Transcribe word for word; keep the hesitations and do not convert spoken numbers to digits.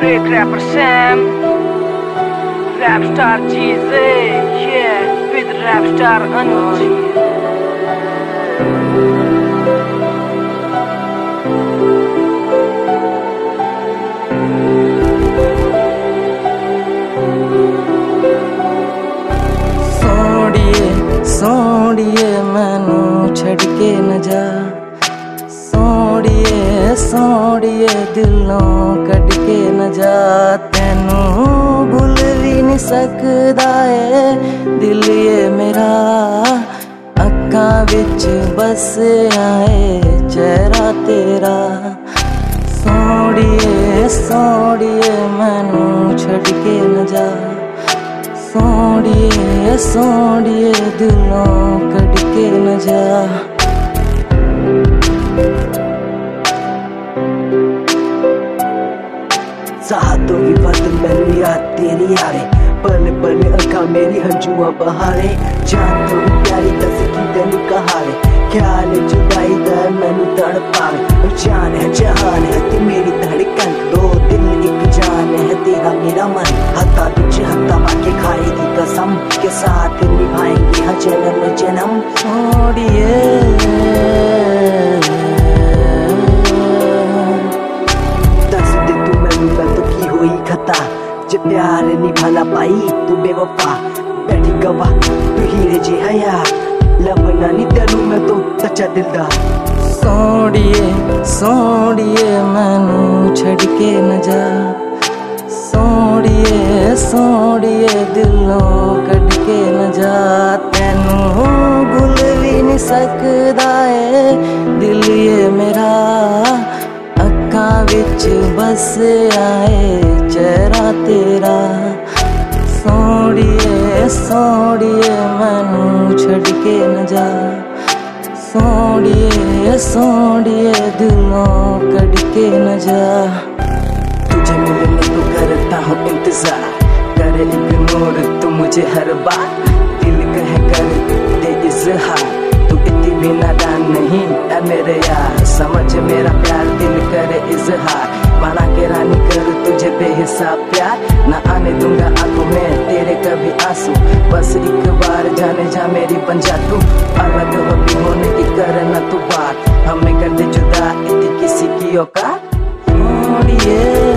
Great rapper Sam, rap star G Z, yeah, with rap star Anuj. सोड़िए मैनू छड़ के न जा, सोड़िए सोड़िए दिलों कट के न जा। तेनू भूल भी नहीं सकदा है दिल ये मेरा, अक्खां विच बस आए चेहरा तेरा। सोड़िए सोड़िए मैनू छड़ के न जा, सोड़िए सोड़िए दिलों कट के न जा। चाहतों की बात मैनू याद तेरी आ रे, पल पल अखा मेरी हंजुआ बहारे। जान तो प्यारी दस की तेनू कहारे, ख्याल जुदाई दा मैनू तड़ पावे। जान है जहान है तू मेरी धड़कन, दो दिल एक जान है तेरा मेरा मन। हत्ता बिच हत्ता पाके खाए दी कसम, के साथ निभाएंगे हर जन्म जन्म। सोड़िए दस दे तू मैनू मैं तो की हुई खता, जे प्यार निभाना पाई तू बेवफा। बैठी गवा तू हीरे जी हया, लबना नी तेनू मैं तो सच्चा दिलदार। सोड़िए सोड़िए मैनू छड़ के न जा, सोड़िए सोड़िए दिलों कट के न जा। तेनू भूल भी नहीं सकदा है दिल ये मेरा, अक्खां विच बस आए चेहरा तेरा। सोड़िए सोड़िए मैनू छड़ के न जा, सोड़िए सोड़िए दिलों कट के न जा। तुझे मिलने को करता हूँ इंतजार, करे इग्नोर तू मुझे हर बार। दिल कहे कर दे इजहार, तू इतनी भी नादान नहीं है मेरे यार। समझ मेरा प्यार दिल करे इजहार, बना के रानी कर तुझे बेहिसाब प्यार। ना आने दूंगा आंखों में तेरे कभी आंसू, बस एक बार जाने जा मेरी बन जा तू। अलग अभी होने की करना तू बात, हमें कर दे जुदा इतनी किसी की औकात। सोड़िए